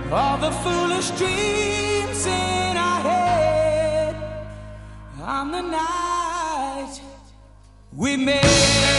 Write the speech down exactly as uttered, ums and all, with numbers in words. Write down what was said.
all the foolish dreams in our head on the night we made.